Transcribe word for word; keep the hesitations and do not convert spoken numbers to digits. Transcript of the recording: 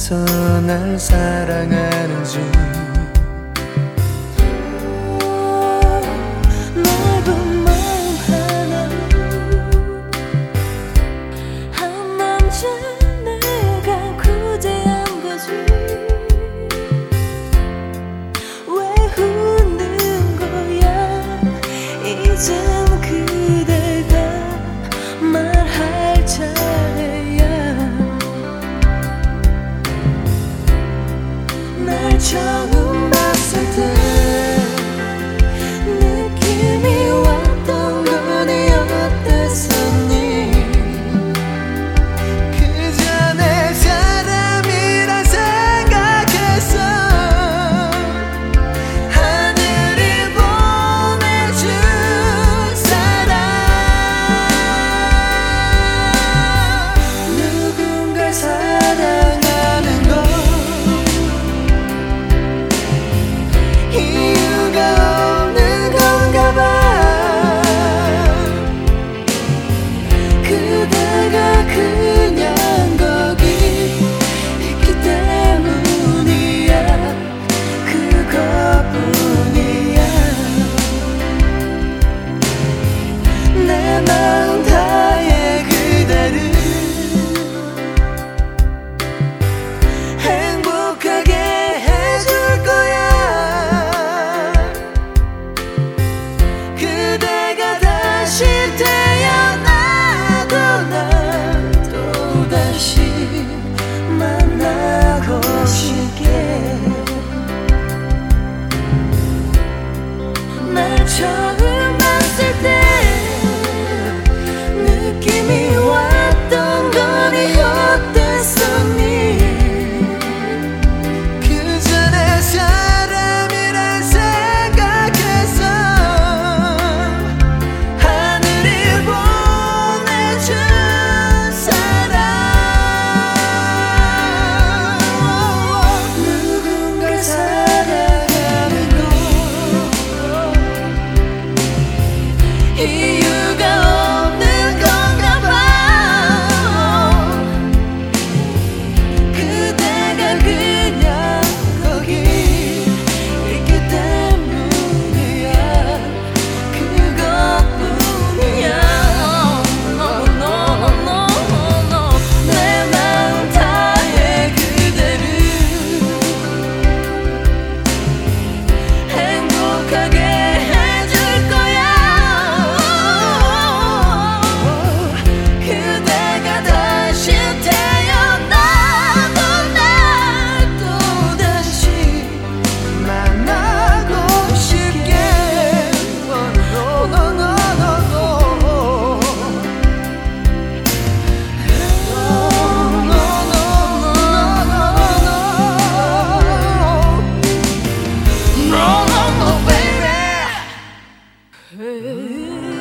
어디서 날 사랑하는지 넓은 마음 하나로 한 남자 내가 구제한 거지. 왜 웃는 거야 이젠 그대가 말할 차례야. 날 처음 봤을 때 느낌이 왔던 거니 어땠었니? 그저 내 사람이라 생각했어. 하늘이 보내준 사람. 누군가를 사랑하는 건 이유가 없는 건가 봐. 그대가 그냥 거기 있기 때문이야. 그것뿐이야. 내 마음 다해 그대를 행복하게 해줄 거야. 그대가 다시 태어나도 난 또다시 만나고 싶게. 날 처음 봤을 때 느낌이 왔던 거니 어땠었니? 그저 내 사람이란 생각했어. 하늘이 보내준 사람. 누군가를 사랑하는 건 이유가 없는 건가 봐. 그대가 그냥 거기 있기 때문이야. 그것뿐이야. No, no, no, no. 내 마음 다해 그대를 행복하게 해줄 거야. 그대가 다시 태어나도 날 또다시 만나고 싶게. No, no, no, no, no. No, no, no, no, no, no, baby.